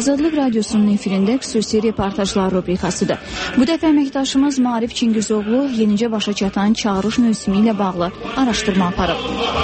Azadlıq Radiosunun efirində xüsusi reportajlar rubrikasıdır. Bu dəfə əməkdaşımız Maarif Çingizoğlu yenicə başa çatan çağırış mövsümü ilə bağlı araşdırma aparıb.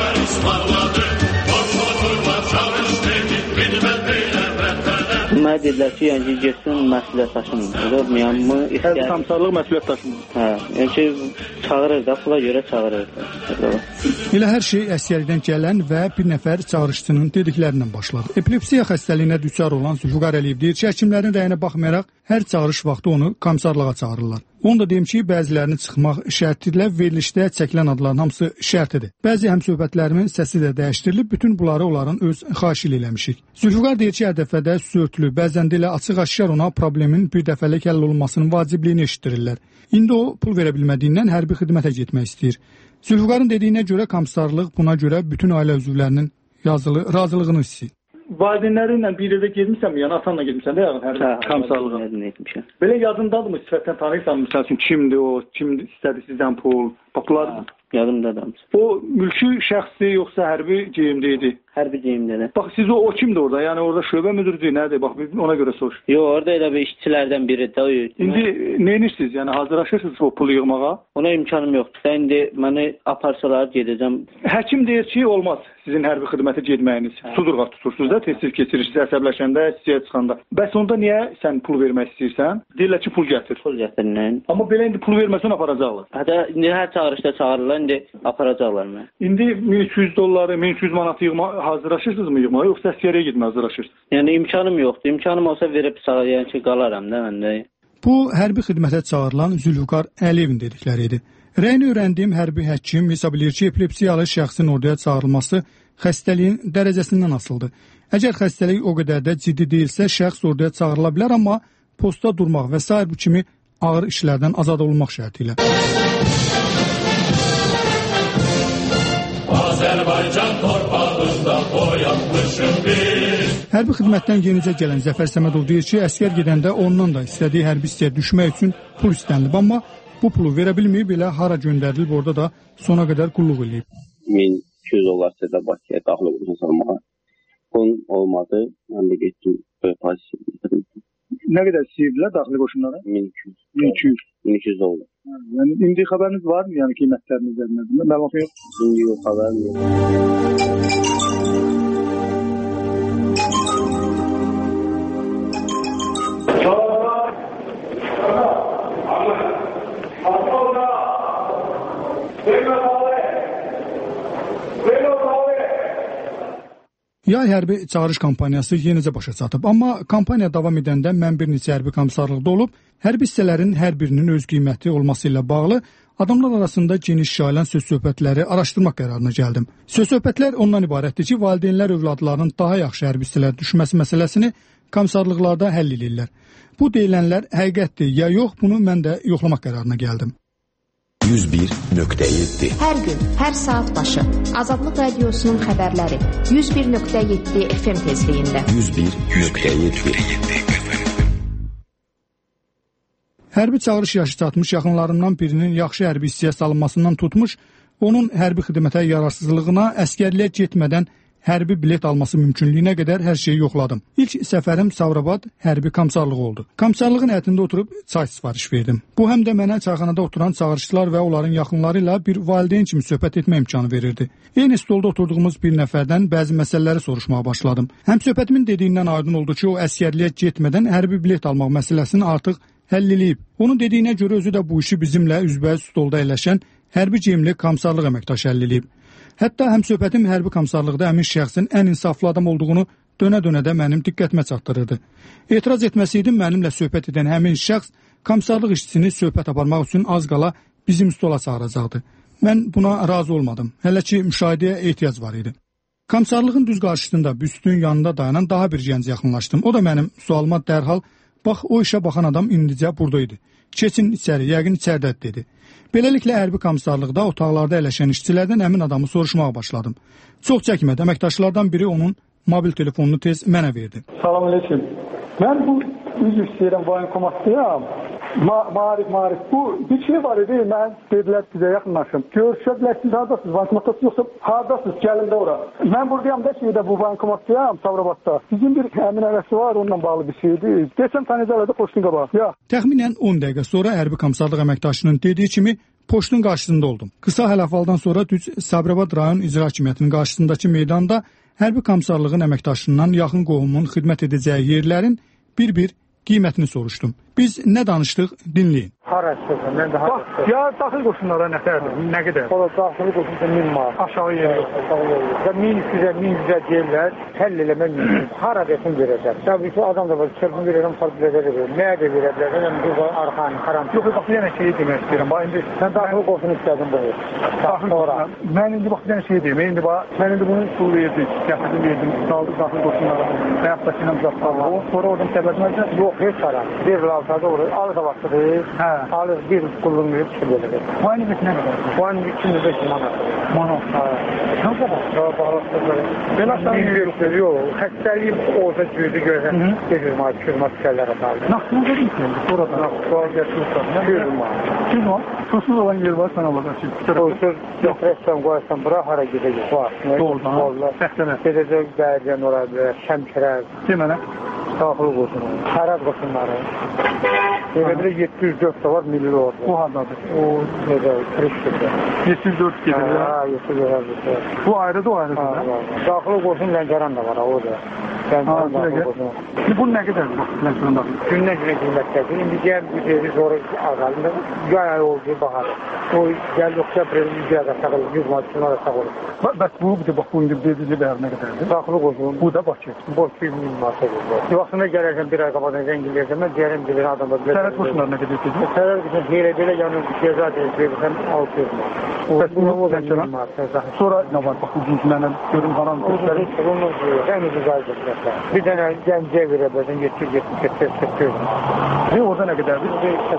Mənə dedilər ki, yəni getsin məsuliyyət daşımır. Mı istəyir. Komissarlıq məsuliyyət daşımır. Hə, yəni ki, çağırır da, pula görə çağırır. Elə hər şey əsgərlikdən gələn və bir nəfər çağırışçının dediklərindən başladı. Epilepsiya xəstəliyinə düçar olan Zülfüqar Əliyev deyir ki, həkimlərin rəyinə baxmayaraq hər çağırış vaxtı onu komissarlığa çağırırlar. Onu da deyim ki, bəzilərini çıxmaq şərtilə verilişdə çəkilən adların hamısı şərtidir. Bəzi həmsöhbətlərimin səsi də dəyişdirilib, bütün bunları onların öz xahişi ilə eləmişik. Zülfüqar deyir ki, hər dəfədə sürtülü, bəzən də elə açıq-aşkar ona problemin bir dəfəlik həll olunmasının vacibliyini eşitdirirlər. İndi o pul verə bilmədiyindən hərbi xidmətə getmək istəyir. Zülfüqarın dediyinə görə komissarlıq buna görə bütün ailə üzvlərinin yazılı razılığını istəyir. Valideynlərinlə bir yerdə getmişsən mi? Yəni atanla getmişsən də yəni hər komissarlığa. Belə yadındadırmı? Sifətdən tanıyırsan məsəl üçün kimdir o? Kim istədi sizdən pul? Bunlar yadımdadır. O mülki şəxsi yoxsa hərbi geyimdə idi? Hərbi geyimdə. Bax siz o kimdir orada? Yəni orada şöbə müdürüdür, nədir? Bax ona görə soruş. Yox, orada elə bir işçilərdən biridir o. İndi nə edirsiniz? Yəni hazırlaşırsınız o pulu yığmağa? Ona imkanım yoxdur. İndi məni aparsalar gedəcəm. Həkim deyir ki, olmaz sizin hərbi xidmətə getməyiniz. Sudurğa tutursunuz da, tez keçirirsiniz əsəbləşəndə, istəyə çıxanda. Bəs onda niyə sən pul vermək istəyirsən? Deyirlər ki, pul gətir. Pul gətirin. Amma belə indi pul verməsən aparacaqlar. Hətta indi hər çağırışda çağırırlar, indi aparacaqlar mənə. İndi 1200 dolları, 1200 manat hazırlaşırsınız mı yığmağa, yoxsa əsgəriyə getməyə hazırlaşırsınız? Yəni imkanım yoxdur. İmkanım olsa verib yəni ki, qalaram da məndə. Bu hərbi xidmətə çağırılan Zülfüqar Əliyevin dedikləri idi. Rəyini öyrəndiyim hərbi həkim hesab edir ki, epilepsiyalı şəxsin orduya çağırılması xəstəliyin dərəcəsindən asılıdır. Əgər xəstəlik o qədər də ciddi deyilsə, şəxs orduya çağırıla bilər, amma postda durmaq və sair bu kimi ağır işlərdən azad olunmaq şərti ilə. Azərbaycan torpağında oyanmışıq biz. Hərbi xidmətdən yenicə gələn Zəfər Səmədov deyir ki, əsgər gedəndə ondan da istədiyi hərbi hissəyə düşmək üçün pul istənilib, amma bu pulu verə bilməyib, elə hara göndərilib orada da sona qədər qulluq edib. 1200 dollar sizə Bakıya daxil olmuşam salmağa. Pul olmadı, mən də getdim pozisiya. Nə qədər istəyirdilər daxili qoşunlara? 1200 dollar. Yəni indi xəbəriniz var mı? Yəni qiymətlərinin üzərində? Məlumatı yox. İndi yox, xəbərim yox. Yay hərbi çağırış kampaniyası yenicə başa çatıb, amma kampaniya davam edəndə mən bir neçə hərbi komissarlıqda olub, hərbi hissələrin hər birinin öz qiyməti olması ilə bağlı adamlar arasında geniş yayılan söz-söhbətləri araşdırmaq qərarına gəldim. Söz-söhbətlər ondan ibarətdir ki, valideynlər övladlarının daha yaxşı hərbi hissələrə düşməsi məsələsini komissarlıqlarda həll edirlər. Bu deyilənlər həqiqətdir ya yox, bunu mən də yoxlamaq qərarına gəldim. 101.7 Hər gün, hər saat başı Azadlıq Radiosunun xəbərləri 101.7 FM tezliyində. 101.7 Hərbi çağırış yaşı çatmış yaxınlarından birinin yaxşı hərbi hissəyə salınmasından tutmuş, onun hərbi xidmətə yararsızlığına, əsgərliyə getmədən hərbi bilet alması mümkünlüyünə qədər hər şeyi yoxladım. İlk səfərim Savrabad hərbi komissarlığı oldu. Komissarlığın həyətində oturub çay sifariş verdim. Bu həm də mənə çayxanada oturan çağırışçılar və onların yaxınları ilə bir valideyn kimi söhbət etmə imkanı verirdi. Eyni stolda oturduğumuz bir nəfərdən bəzi məsələləri soruşmağa başladım. Həmsöhbətimin dediyindən aydın oldu ki, o əsgərliyə getmədən hərbi bilet almaq məsələsini artıq həll eləyib. Onun dediyinə görə özü də bu işi bizimlə üzbəüz stolda əyləşən hərbi geyimli komissarlıq əməkdaşı həll eləyib. Hətta həmsöhbətim hərbi komissarlıqda həmin şəxsin ən insaflı adam olduğunu dönə-dönə də mənim diqqətimə çatdırırdı. Etiraz etməsəydim, mənimlə söhbət edən həmin şəxs komissarlıq işçisini söhbət aparmaq üçün az qala bizim stola çağıracaqdı. Mən buna razı olmadım. Hələ ki, müşahidəyə ehtiyac var idi. Komissarlığın düz qarşısında büstün yanında dayanan daha bir gənc yaxınlaşdım. O da mənim sualıma dərhal, bax o işə baxan adam indicə buradaydı. Keçin içəri, yəqin içərdədir dedi. Beləliklə hərbi komissarlıqda otaqlarda əyləşən işçilərdən həmin adamı soruşmağa başladım. Çox çəkmədi, əməkdaşlardan biri onun mobil telefonunu tez mənə verdi. Salam aleyküm. Mən bu üzr istəyirəm, voyinkomatdayam. Maarif. Bu bir şey var idi, mən dedilər sizə yaxınlaşım. Görüşə bilərsiniz, haradasınız? Bankomatdasınız yoxsa haradasınız? Gəlin də ora. Mən buradayam da şeydə bu bankomatdayam, Sabirabadda. Bizim bir əmin arası var, onunla bağlı bir şeydir. Geçən tanıcalarda poçtun qabağı. Ya. Təxminən 10 dəqiqə sonra hərbi komissarlıq əməkdaşının dediyi kimi poçtun qarşısında oldum. Qısa həlafaldan sonra düz Sabirabad rayon icra hakimiyyətinin qarşısındakı meydanda hərbi komissarlığın əməkdaşından yaxın qohumun xidmət edəcəyi yerlərin bir-bir qiymətini soruşdum. Biz nə danışdıq, dinləyin. Harasıdır, mən də harasıdır. Ya daxil qoşunlara nətərdir, nə qədər? Ola daxil qoşunca 1000 manat. Aşağı yeri yox. Və 1100-ə deyirlər, həll eləmək mümkün. Hara desin verəcək. Təbii ki, adam da var, çırpın verirəm, partilərə verir. Nəyə də verə bilər, yəni bu arxanı, karantin. Yox, bax, yenə şeyi demək istəyirəm. Bax, indi sən daxil qoşunu istədin bu. Daxil ora. Mən indi bax, yenə şeyi deyim. Mən indi bunu pul verdim, gətirdim, verdim, saldı daxil qoşunlara. Həyatdakı ilə uzaqlarla. Sonra oradan səbətməcə, yox, heç ara. Bir lavtada olur, alır da vaxtıdır. Hə. Alır, bir qulluğunu verib, çıxır belə. Bu aynı bir nə qədər? Bu aynı 205 manat. Manat. Nə qədər? Belə aşağı yox. Xəstəliyim olsa gözü görsən, 500 manat, 200 manat düşərlər atardı. Naxtını verir ki, oradan. Naxtı gətirirsən, 200 manat. 200 manat? Susuz olan yer var, sən alacaqsın. Susuz, yox, rəssam qoyarsan, bura hara gedəcək? Doğrudan. Səxtənə. Gedəcək, dəyərləyən orada, şəmkirər. Demənə? Daxil qoşunu, xərab qoşunları. Elə 704 da var, milli orada. O hardadır? O necə, Krişdirdə. 704 gedir ya? Ha, 704. Bu ayrıdır, o ayrıdır. Daxil qoşun Lənkəran da var, o da. Lənkəran daxil qoşunu. Bu nə qədərdir, Lənkəran daxil? Gündən günə qiymətdədir. İndi gəl, bu deyir, sonra azalında, yay ay oldu, baxarı. O gəl, yoxsa bir az aşağı olur, 100 manat, 200 manat aşağı olur. Bəs bu, bax, bu indi dedici dəyər nə qədərdir? Daxil qoşun. Bu da Bakı. Bakı 1000 manat olur. Vaxtında gələrsən bir ay qabadan zəngiləyəcəm, mən deyərəm bilir adamda. Sərhət qoşunlar nə qədər gedir? Sərhət qoşunlar belə yanır, ceza deyirsən 600 manat. Bəs bunu o Lənkəran? Sonra nə var, bax, ucuz mənə görüm haram göstərir. Onu ən ucuz aydır. Bir dənə gəncəyə verə bilərsən, 700-700 manat. Orada nə qədərdir?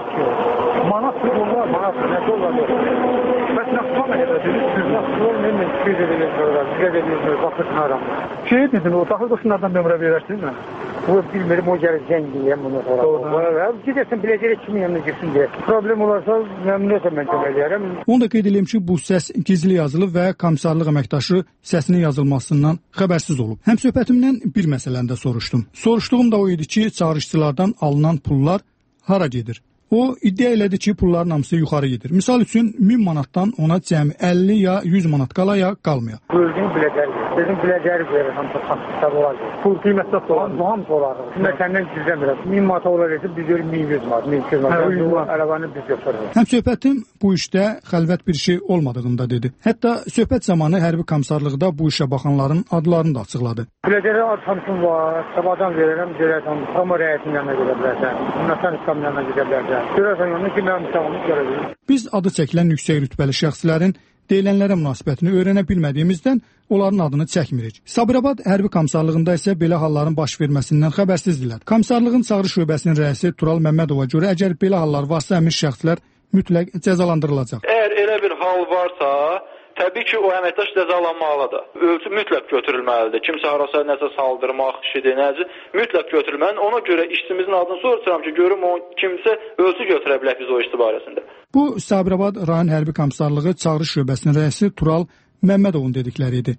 800. Manatdır, onlar, manatdır, nə dolardır? Bəs naxtı nə qədərdir? Naxtı olmayın, 200 edirlər, 100 edirlər, baxırsın aramda. Şey dedin, o daxil qoşunlardan nömrə verərsiniz mi? Bu bilmirim, o gəlir zəngiliyəm bunu sonra. Gedəsən, biləcək kimin yanına girsin deyə. Problem olarsa, məmnuniyyətlə mən kömək edərəm. Onu da qeyd edeyim ki, bu səs gizli yazılı və komissarlıq əməkdaşı səsinin yazılmasından xəbərsiz olub. Həm söhbətimdən bir məsələni də soruşdum. Soruşduğum da o idi ki, çağırışçılardan alınan pullar hara gedir? O iddia elədi ki, pulların hamısı yuxarı gedir. Misal üçün 1000 manatdan ona cəmi 50 ya 100 manat qala ya qalmaya. Bölgünü biləcərik. Bizim biləcərik verir, hamısı taksitlər olacaq. Pul qiymətdə solar. Hamısı olacaq. Mən səndən gizləmirəm. 1000 manata olacaq, biz görürük 1100 manat, 1200 manat. Ələvanı biz götürürük. Həm söhbətim bu işdə xəlvət bir şey olmadığını da dedi. Hətta söhbət zamanı hərbi komissarlıqda bu işə baxanların adlarını da açıqladı. Biləcərik, arxamsın var. Sabahdan verirəm, görərsən, Kama rəyətinin yanına gedə bilərsən. Nasan İslamın yanına gedə bilərsən. Görərsən, yanına ki, mənim sağımız görəcək. Biz adı çəkilən yüksək rütbəli şəxslərin deyilənlərə münasibətini öyrənə bilmədiyimizdən onların adını çəkmirik. Sabirabad hərbi komissarlığında isə belə halların baş verməsindən xəbərsizdilər. Komissarlığın çağırış şöbəsinin rəisi Tural Məmmədova görə əgər belə hallar varsa, həmin şəxslər mütləq cəzalandırılacaq. Əgər elə bir hal varsa, təbii ki, o əməkdaş cəzalanmalıdır. Ölçü mütləq götürülməlidir. Kimsə harasa nəsə saldırmaq, işidir, nədir, mütləq götürülməlidir. Ona görə işçimizin adını soruşuram ki, görüm o kimsə ölçü götürə bilər biz o işçi barəsində. Bu, Sabirabad rayon hərbi komissarlığı çağırış şöbəsinin rəisi Tural Məmmədovun dedikləri idi.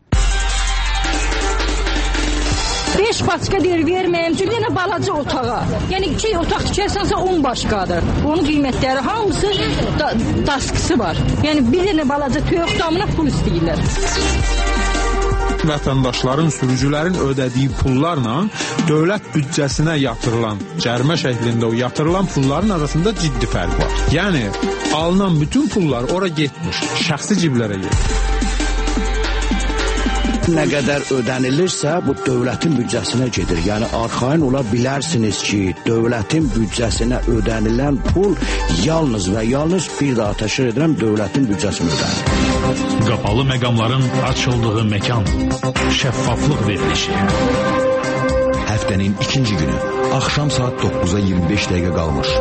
5 başqa deyir verməyəm ki, yenə balaca otağa. Yəni 2 otaq tikərsənsə 10 başqadır. Onun qiymətləri hamısı daskısı var. Yəni bir dənə balaca toyuq damına pul istəyirlər. Vətəndaşların, sürücülərin ödədiyi pullarla dövlət büdcəsinə yatırılan, cərimə şəklində o yatırılan pulların arasında ciddi fərq var. Yəni alınan bütün pullar ora getmiş, şəxsi ciblərə getmiş. Nə qədər ödənilirsə, bu dövlətin büdcəsinə gedir. Yəni, arxain ola bilərsiniz ki, dövlətin büdcəsinə ödənilən pul yalnız və yalnız bir daha təşkil edirəm, dövlətin büdcəsinə ödənilir. Qapalı məqamların açıldığı məkan, şəffaflıq verilişi. Həftənin ikinci günü, axşam saat 9-a 25 dəqiqə qalmış.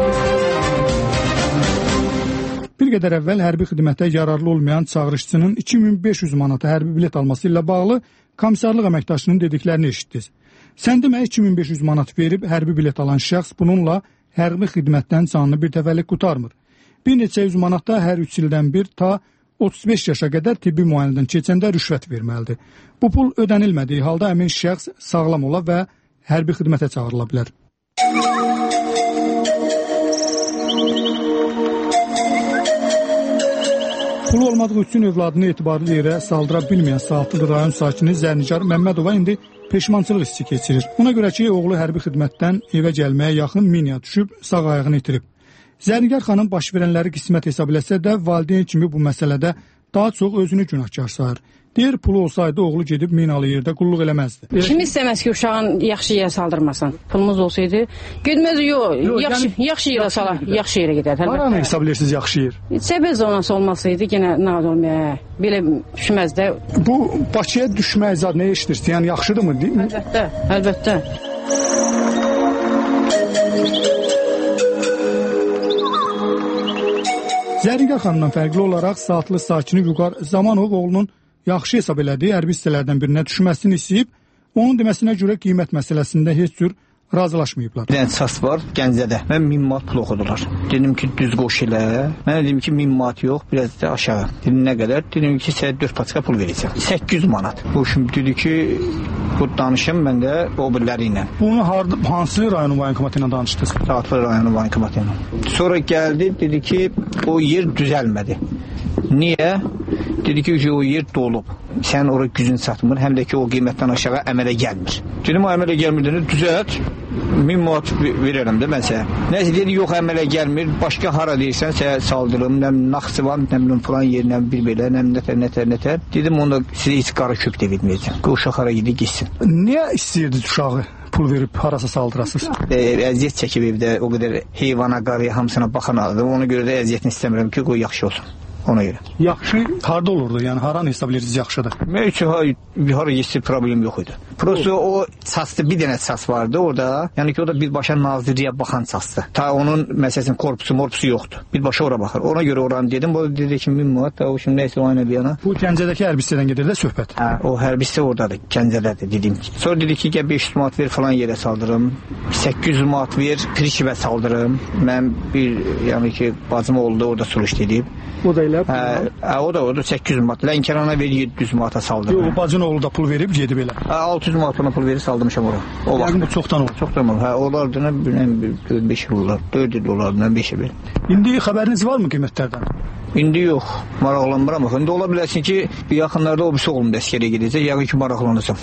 Bir qədər əvvəl hərbi xidmətə yararlı olmayan çağırışçının 2500 manata hərbi bilet alması ilə bağlı komissarlıq əməkdaşının dediklərini eşitdiniz. Sən demə 2500 manat verib hərbi bilet alan şəxs bununla hərbi xidmətdən canını bir dəfəlik qurtarmır. Bir neçə yüz manat da hər 3 ildən bir ta 35 yaşa qədər tibbi müayinədən keçəndə rüşvət verməlidir. Bu pul ödənilmədiyi halda həmin şəxs sağlam ola və hərbi xidmətə çağırıla bilər. Pulu olmadığı üçün övladını etibarlı yerə saldıra bilməyən Saatlı rayon sakini Zərnicar Məmmədova indi peşmançılıq hissi keçirir. Ona görə ki, oğlu hərbi xidmətdən evə gəlməyə yaxın minaya düşüb sağ ayağını itirib. Zərnigar xanım baş verənləri qismət hesab eləsə də valideyn kimi bu məsələdə daha çox özünü günahkar sayır. Deyir, pulu olsaydı oğlu gedib minalı yerdə qulluq eləməzdi. Kim istəməz ki, uşağın yaxşı yerə saldırmasın? Pulumuz olsaydı, gedməz, yaxşı yerə salar, yaxşı yerə gedər. Haranı hesab edirsiniz yaxşı yer? Səbəb zonası olmasaydı, yenə nağd olmaya, belə düşməz də. Bu, Bakıya düşmək zad nə eşidirsin? Yəni, yaxşıdır mı, deyil mi? Əlbəttə, əlbəttə. Zərnigar xanımdan fərqli olaraq Saatlı sakini Vüqar Zamanov oğlunun yaxşı hesab elədiyi hərbi hissələrdən birinə düşməsini istəyib, onun deməsinə görə qiymət məsələsində heç cür razılaşmayıblar. Bir dənə ças var Gəncədə. Mən 1000 manat pul oxudular. Dedim ki, düz qoş elə. Mən dedim ki, 1000 manat yox, biraz da aşağı. Dedim, nə qədər? Dedim ki, sənə 4 paçka pul verəcəm. 800 manat. Bu şimdi dedi ki, bu danışım mən də o birləri ilə. Bunu hansı rayonun voyinkomatı ilə danışdınız? Saatlı rayonun voyinkomatı ilə. Sonra gəldi, dedi ki, o yer düzəlmədi. Niyə? Dedi ki, o yer dolub. Sən oraya gücün çatmır, həm də ki, o qiymətdən aşağı əmələ gəlmir. Dedim, o əmələ gəlmir, düzəlt. 1000 manat verərəm də mən sənə. Nəsə dedi, yox əmələ gəlmir, başqa hara deyirsən sənə saldırım, nə Naxçıvan, nə bilim falan yer, nə bir belə, nə nətər. Dedim, onda sizə heç qara kök də verməyəcəm. Uşaq hara gedib gitsin. Niyə istəyirdiniz uşağı pul verib harasa saldırasınız? Əziyyət çəkib evdə o qədər heyvana, qarıya, hamısına baxan aldı. Ona görə də əziyyətini istəmirəm ki, qoy yaxşı olsun. Ona görə. Yaxşı harda olurdu? Yəni haranı hesab edirsiniz yaxşıdır? Mən üçün hara geçsə problem yox idi. Prosto o çasdı, bir dənə ças vardı orada. Yəni ki, o da birbaşa nazirliyə baxan çasdı. Ta onun məsələn korpusu yoxdur. Birbaşa ora baxır. Ona görə oranı dedim. O dedi ki, 1000 manat, o şimdi nəysə o aynı bir yana. Bu Gəncədəki hərbi hissədən gedir də söhbət. Hə, o hərbi hissə oradadır, Gəncədədir dediyim ki. Sonra dedi ki, gəl 500 manat ver falan yerə saldırım. 800 manat ver, Prişivə saldırım. Mən bir, yəni ki, bacım oldu, orada suluş dedib. O da elə? Hə, o da 800 manat. Lənkərana ver 700 manata saldırım. Yox, bacın oğlu da pul verib, gedib elə. 600 manatına pul verib saldırmışam ora. O vaxt bu çoxdan oldu. Çoxdan oldu. Hə, onlardan 5 il olar. 4 il olardan 5 il. İndi xəbəriniz var mı qiymətlərdən? İndi yox, maraqlanmıram. İndi ola bilərsin ki, yaxınlarda o birisi oğlum da əskərə gedəcək, yəqin ki, maraqlanacam.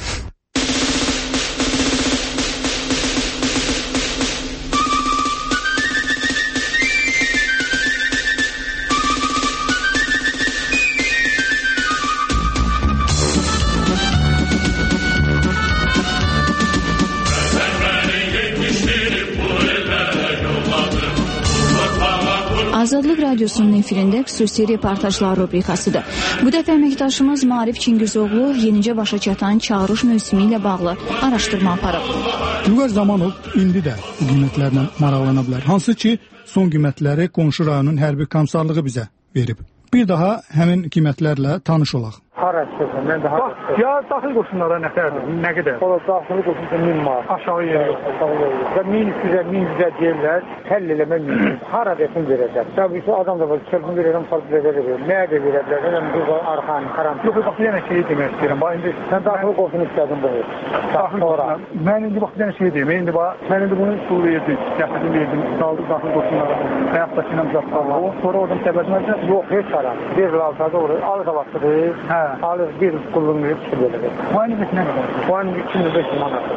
Azadlıq Radiosunun efirində xüsusi reportajlar rubrikasıdır. Bu dəfə əməkdaşımız Maarif Çingizoğlu yenicə başa çatan çağırış mövsümü ilə bağlı araşdırma aparıb. Vüqar Zamanov indi də bu qiymətlərlə maraqlana bilər. Hansı ki, son qiymətləri qonşu rayonun hərbi komissarlığı bizə verib. Bir daha həmin qiymətlərlə tanış olaq. Hara istəsən, mən də hara istəsən. Ya daxil qoşunlara nə qədər? Ola daxil qoşunca 1000 manat. Aşağı yeri yox. Və 1100-ə deyirlər, həll eləmə 1000. Hara desin verəcək. Təbii ki, adam da var, çölünü verərəm, falcıda verərəm. Nəyə də verə bilər? Hələm bir arxanı, qaram. Yox, bax, bir dənə şeyi demək istəyirəm. Bax, indi sən daxil qoşunu istədin bu. Daxil qoşuna. Mən indi bax, bir dənə şey deyim. Mən indi bunu pul verdim, verdim, saldım daxil qoşunlara. Həyatdaşına müzəffərlə. Sonra oradan təbəzməzsə, yox, heç hara. Bir alçada olur, alıq avasıdır. Hə. Alır bir kulun verip su böyle. Muayene ne kadar? Muayene 2500 manat.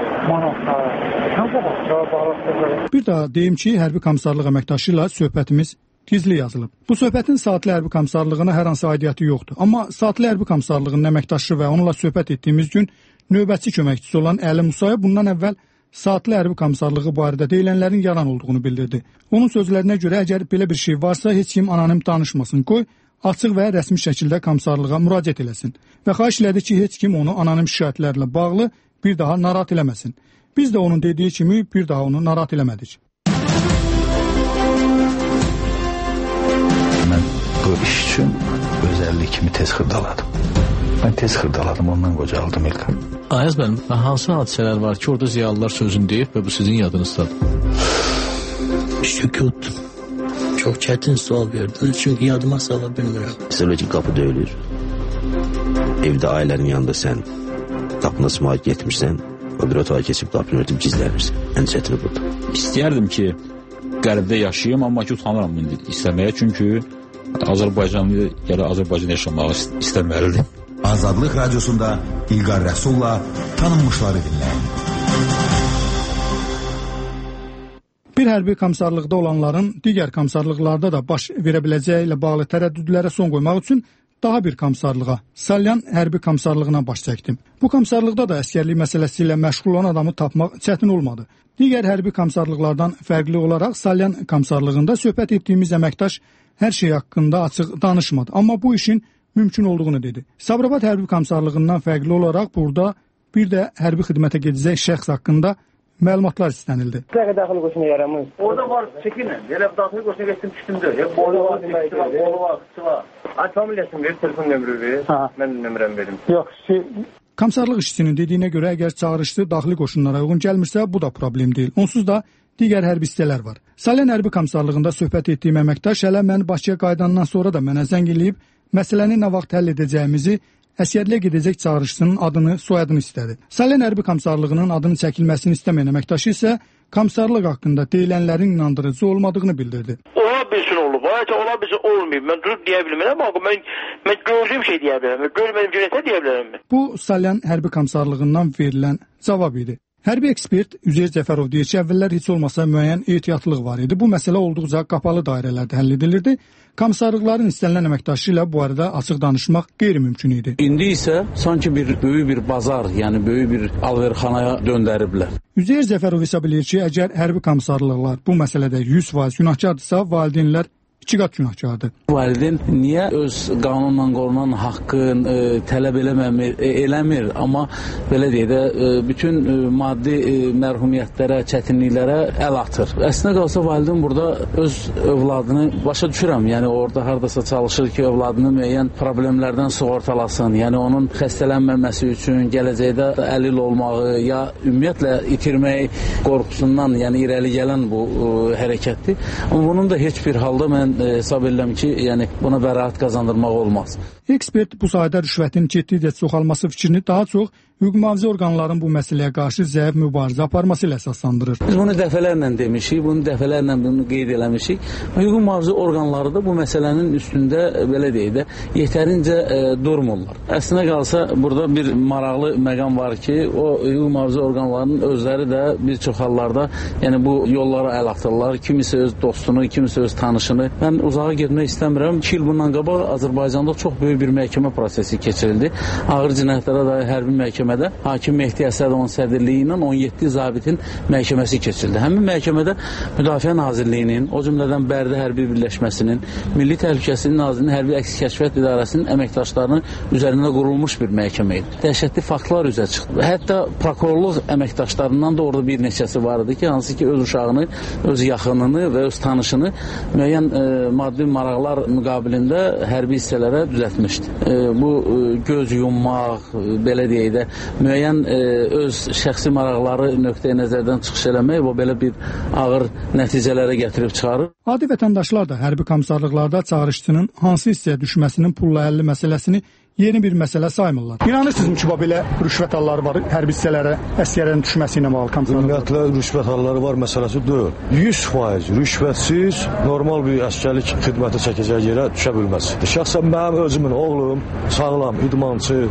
Bir daha deyim ki, hərbi komissarlıq əməkdaşı ilə söhbətimiz gizli yazılıb. Bu söhbətin Saatlı hərbi komissarlığına hər hansı aidiyyəti yoxdur. Amma Saatlı hərbi komissarlığının əməkdaşı və onunla söhbət etdiyimiz gün növbətçi köməkçisi olan Əli Musaya bundan əvvəl Saatlı hərbi komissarlığı barədə deyilənlərin yalan olduğunu bildirdi. Onun sözlərinə görə əgər belə bir şey varsa heç kim anonim danışmasın, qoy açıq və rəsmi şəkildə komissarlığa müraciət eləsin və xahiş elədi ki, heç kim onu anonim şikayətlərlə bağlı bir daha narahat eləməsin. Biz də onun dediyi kimi bir daha onu narahat eləmədik. Mən bu iş üçün özəllik kimi tez xırdaladım. Mən tez xırdaladım, ondan qocaldım İlqar. Ayaz mənim, hansı hadisələr var ki, orada ziyalılar sözünü deyib və bu sizin yadınızdadır? Sükut. Çok çətin sual verdin çünkü yadıma sala bilmirəm. Mesela ki kapı döyülür. Evde ailenin yanında sen kapına sımağık getmişsen o bir otağa geçip kapını örtüp gizlenirsin. En çetini burada. İstəyərdim ki, qəribdə yaşayayım, amma ki, utanıram indi istəməyə. Çünki Azərbaycanlı ya da Azərbaycan yaşamağı istəməlidir. Azadlıq Radiosunda İlqar Rəsulla tanınmışları dinləyin. Bir hərbi komissarlıqda olanların digər komissarlıqlarda da baş verə biləcəyi ilə bağlı tərəddüdlərə son qoymaq üçün daha bir komissarlığa, Salyan hərbi komissarlığına baş çəkdim. Bu komissarlıqda da əskərlik məsələsi ilə məşğul olan adamı tapmaq çətin olmadı. Digər hərbi komissarlıqlardan fərqli olaraq Salyan komissarlığında söhbət etdiyimiz əməkdaş hər şey haqqında açıq danışmadı, amma bu işin mümkün olduğunu dedi. Sabirabad hərbi komissarlığından fərqli olaraq burada bir də hərbi xidmətə gedəcək şəxs haqqında məlumatlar istənildi. Dəqiq daxili qoşuna yaramız. Orada var, çəkinlə. Elə daxili qoşuna getdim, düşdümdür. Orada var, bolu var, qısı var. Ay, familiyasını ver, telefon nömrü ver. Mən nömrəm verim. Yox, komissarlıq işçisinin dediyinə görə əgər çağırışdı daxili qoşunlara uyğun gəlmirsə, bu da problem deyil. Onsuz da digər hərbi hissələr var. Salyan hərbi komissarlığında söhbət etdiyim əməkdaş hələ mən Bakıya qayıdandan sonra da mənə zəng eləyib məsələni nə vaxt həll edəcəyimizi, əsgərliyə gedəcək çağırışçının adını, soyadını istədi. Salyan hərbi komissarlığının adını çəkilməsini istəməyən əməkdaşı isə komissarlıq haqqında deyilənlərin inandırıcı olmadığını bildirdi. Ola bilsin olub, ola bilsin olmayıb. Mən durub deyə bilmirəm, amma mən gördüyüm şey deyə bilərəm. Görmədiyim cürətə deyə bilərəm. Bu Salyan hərbi komissarlığından verilən cavab idi. Hərbi ekspert Üzeyir Cəfərov deyir ki, əvvəllər heç olmasa müəyyən ehtiyatlıq var idi. Bu məsələ olduqca qapalı dairələrdə həll edilirdi. Komissarlıqların istənilən əməkdaşı ilə bu arada açıq danışmaq qeyri-mümkün idi. İndi isə sanki böyük bir bazar, yəni böyük bir alverxanaya döndəriblər. Üzeyir Cəfərov hesab edir ki, əgər hərbi komissarlıqlar bu məsələdə 100% günahkardırsa, valideynlər 2 qat günahkardır. Valideyn niyə öz qanunla qorunan haqqını tələb eləmir, amma belə deyək də bütün maddi mərhumiyyətlərə, çətinliklərə əl atır. Əslində qalsa valideyn burada öz övladını başa düşürəm. Yəni orada hardasa çalışır ki, övladını müəyyən problemlərdən sığortalasın. Yəni onun xəstələnməməsi üçün gələcəkdə əlil olmağı ya ümumiyyətlə itirmək qorxusundan, yəni irəli gələn bu hərəkətdir. Amma bunun da heç bir halda mən hesab edirəm ki, yəni buna bəraət qazandırmaq olmaz. Ekspert bu sahədə rüşvətin getdikcə çoxalması fikrini daha çox hüquq-mühafizə orqanlarının bu məsələyə qarşı zəif mübarizə aparması ilə əsaslandırır. Biz bunu dəfələrlə demişik, bunu dəfələrlə bunu qeyd eləmişik. Hüquq-mühafizə orqanları da bu məsələnin üstündə belə deyək də yetərincə durmurlar. Əslində qalsa burada bir maraqlı məqam var ki, o hüquq-mühafizə orqanlarının özləri də bir çox hallarda yəni bu yollara əl atırlar. Kimisi öz dostunu, kimisi öz tanışını. Mən uzağa getmək istəmirəm. 2 il bundan qabaq Azərbaycanda çox böyük bir məhkəmə prosesi keçirildi. Ağır cinayətlərə dair hərbi məhkəmədə hakim Mehdi Əsədovun sədrliyi ilə 17 zabitin məhkəməsi keçirildi. Həmin məhkəmədə Müdafiə Nazirliyinin, o cümlədən Bərdə Hərbi Birləşməsinin, Milli Təhlükəsizlik Nazirliyinin Hərbi Əks-Kəşfiyyat İdarəsinin əməkdaşlarının üzərində qurulmuş bir məhkəmə idi. Dəhşətli faktlar üzə çıxdı. Hətta prokurorluq əməkdaşlarından da orada bir neçəsi var idi ki, hansı ki öz uşağını, öz yaxınını və öz tanışını müəyyən maddi maraqlar müqabilində hərbi hissələrə düzəltmişdi. Bu göz yummaq, belə deyək də, müəyyən öz şəxsi maraqları nöqteyi nəzərdən çıxış eləmək bu belə bir ağır nəticələrə gətirib çıxarır. Adi vətəndaşlar da hərbi komissarlıqlarda çağırışçının hansı hissəyə düşməsinin pulla həlli məsələsini yeni bir məsələ saymırlar. İnanırsınızmı ki, belə rüşvət halları var hərbi hissələrə, əsgərlərin düşməsi ilə bağlı komissarlıqlar? Ümumiyyətlə rüşvət halları var məsələsi deyil. 100% rüşvətsiz normal bir əsgərlik xidməti çəkəcəyi yerə düşə bilməz. Şəxsən mənim özümün oğlum sağlam, idmançı,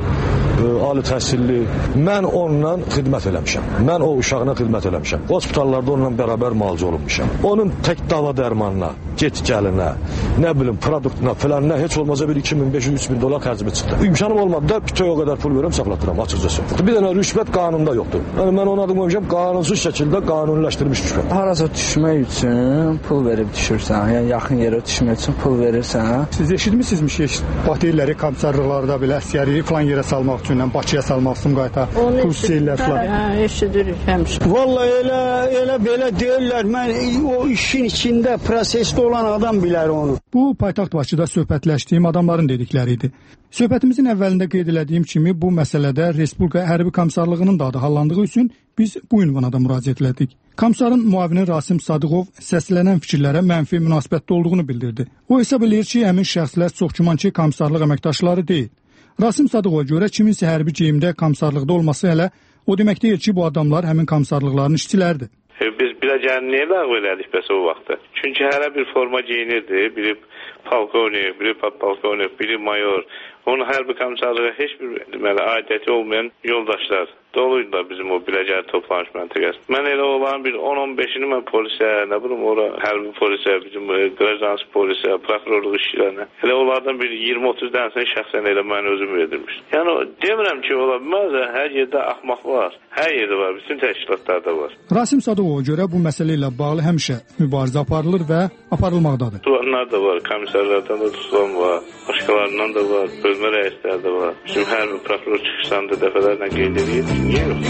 ali təhsilli. Mən onunla xidmət eləmişəm. Mən o uşağına xidmət eləmişəm. Hospitallarda onunla bərabər müalicə olunmuşam. Onun tək dava dərmanına, get gəlinə, nə bilim, produktuna, filanına heç olmazsa bir 2500-3000 dolar xərcimi çıxdı. İmkanım olmadı da bütöv o qədər pul verəm, saxlatıram açıqcası. Bir dənə rüşvət qanunda yoxdur. Yəni mən ona demişəm, qanunsuz şəkildə qanuniləşdirilmiş rüşvət. Harasa düşmək üçün pul verib düşürsən, yəni yaxın yerə düşmək üçün pul verirsən. Siz eşitmisinizmi ki, bax deyirlər komissarlıqlarda belə əsgəri falan yerə salmaq üçün, Bakıya salmaq üçün qayta pul istəyirlər falan. Hə, eşidirik həmişə. Vallahi elə belə deyirlər. Mən o işin içində prosesdə olan adam bilər onu. Bu, paytaxt Bakıda söhbətləşdiyim adamların dedikləri idi. Söhbətimizin əvvəlində qeyd elədiyim kimi, bu məsələdə Respublika Hərbi Komissarlığının da adı hallandığı üçün biz bu ünvana da müraciət elədik. Komissarın müavini Rasim Sadıqov səslənən fikirlərə mənfi münasibətdə olduğunu bildirdi. O hesab eləyir ki, həmin şəxslər çox güman ki, komissarlıq əməkdaşları deyil. Rasim Sadıqova görə kiminsə hərbi geyimdə komissarlıqda olması hələ o demək deyil ki, bu adamlar həmin komissarlıqların işçiləridir. Biz biləcəyini niyə ləğv elədik bəs o vaxtda? Çünki hərə bir forma geyinirdi, biri polkovnik, biri podpolkovnik, biri mayor. Onun hərbi komissarlığa heç bir deməli aidiyyəti olmayan yoldaşlar doluydular bizim o Biləcəri toplanış məntəqəsi. Mən elə olan bir 10-15-ini mən polisə, nə bilim ora hərbi polisə, bizim qrajdansk polisə, prokurorluq işçilərinə. Elə onlardan bir 20-30 dənəsini şəxsən elə mən özüm verdirmiş. Yəni demirəm ki, ola bilməz, hər yerdə axmaq var. Hər yerdə var, bütün təşkilatlarda var. Rasim Sadıqova görə bu məsələ ilə bağlı həmişə mübarizə aparılır və aparılmaqdadır. Tutulanlar da var, komissarlardan da tutulan var, başqalarından da var, bölmə rəisləri də var. Bizim hərbi prokuror çıxışlarında dəfələrlə qeyd edir. Niyə yox?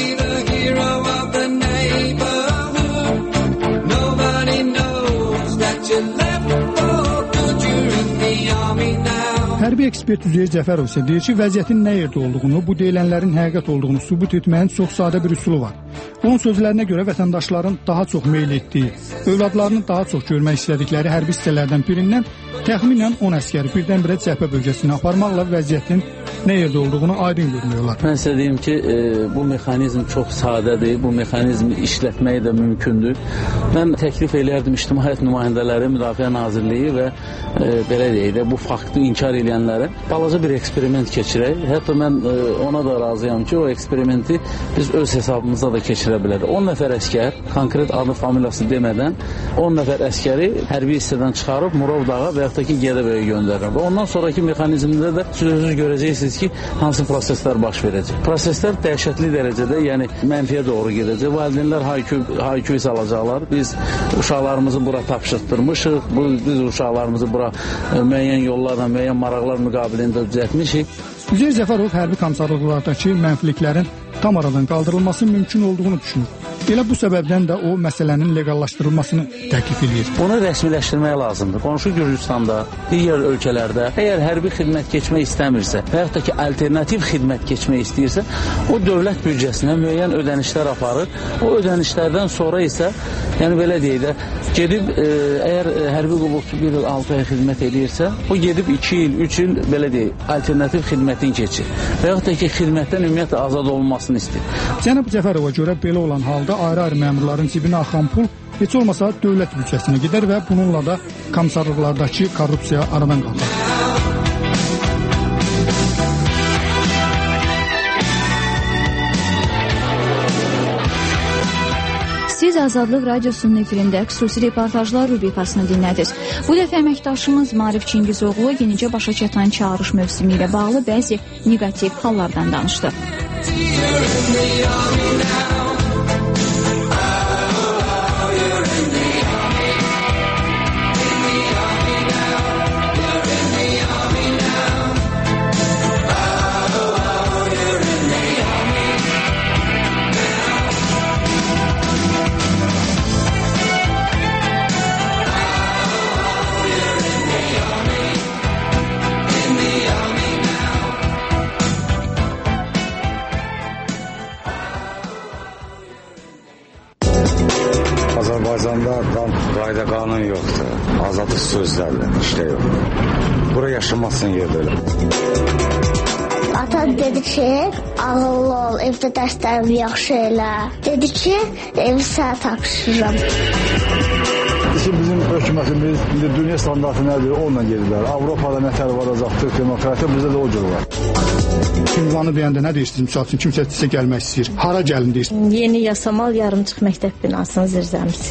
Hərbi ekspert Üzeyir Cəfərov isə deyir ki, vəziyyətin nə yerdə olduğunu, bu deyilənlərin həqiqət olduğunu sübut etməyin çox sadə bir üsulu var. Onun sözlərinə görə vətəndaşların daha çox meyl etdiyi, övladlarını daha çox görmək istədikləri hərbi hissələrdən birindən təxminən 10 əskəri birdən-birə cəbhə bölgəsinə aparmaqla vəziyyətin nə yerdə olduğunu aydın görmək olar. Mən sizə deyim ki, bu mexanizm çox sadədir, bu mexanizmi işlətmək də mümkündür. Mən təklif eləyərdim İctimaiyyət nümayəndələri, Müdafiə Nazirliyi və belə deyək də bu faktı inkar edənlərə balaca bir eksperiment keçirək. Hətta mən ona da razıyam ki, o eksperimenti biz öz hesabımıza da keçirə bilərik. 10 nəfər əskər, konkret adı, familiyası demədən 10 nəfər əskəri hərbi hissədən çıxarıb Murov dağa və yaxud da ki, Gədəbəyə göndərir. Və ondan sonraki mexanizmdə də sözünüz görəcəksiniz ki, hansı proseslər baş verəcək. Proseslər dəhşətli dərəcədə, yəni mənfiyə doğru gedəcək. Valideynlər hay-küy salacaqlar. Biz uşaqlarımızı bura tapşırtdırmışıq. Biz uşaqlarımızı bura müəyyən yollarla, müəyyən maraqlar müqabilində düzəltmişik. Üzeyir Cəfərov hərbi komissarlıqlardakı mənfiliklərin tam aradan qaldırılması mümkün olduğunu düşünür. Elə bu səbəbdən də o məsələnin legallaşdırılmasını təklif edir. Bunu rəsmiləşdirmək lazımdır. Qonşu Gürcüstanda, digər ölkələrdə əgər hərbi xidmət keçmək istəmirsə və yaxud da ki, alternativ xidmət keçmək istəyirsə, o dövlət büdcəsinə müəyyən ödənişlər aparır. O ödənişlərdən sonra isə, yəni belə deyək də, gedib əgər hərbi qulluqçu 1 il 6 ay xidmət edirsə, o gedib 2 il, 3 il belə deyək, alternativ xidmətin keçir. Və yaxud da ki, xidmətdən ümumiyyətlə azad olunmasını istəyir. Cənab Cəfərova görə belə olan halda ayrı-ayrı məmurların cibinə axan pul heç olmasa dövlət büdcəsinə gedər və bununla da komissarlıqlardakı korrupsiya aradan qalxar. Siz Azadlıq Radiosunun efirində xüsusi reportajlar rubrikasını dinlədiniz. Bu dəfə əməkdaşımız Maarif Çingizoğlu yenicə başa çatan çağırış mövsümü ilə bağlı bəzi negativ hallardan danışdı. Azərbaycanda qayda qanun yoxdur. Azadlıq sözlərlə işlə yox. Bura yaşamazsın yerdə elə. Ata dedi ki, ağıllı ol, evdə dərslərimi yaxşı elə. Dedi ki, evi sənə tapşırıram. Bizim hökumətimiz dünya standartı nədir? Onunla gedirlər. Avropada nətər varacaqdır, demokratiya bizdə də o cür var. Ünvanı deyəndə nə deyirsiniz? Misal üçün kimsə sizə gəlmək istəyir. Hara gəlin deyirsiniz? Yeni Yasamal yarımçıq məktəb binasının zirzəmisi.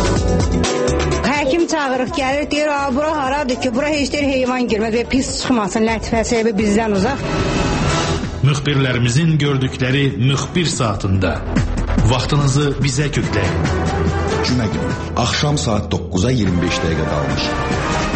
Həkim çağırıq, gəlir, deyir, bura haradır ki, bura heç deyir heyvan girməz və pis çıxmasın, lətifəsi bizdən uzaq. Müxbirlərimizin gördükləri müxbir saatında vaxtınızı bizə kökləyin. Cümə günü axşam saat 9-a 25 dəqiqə qalmış.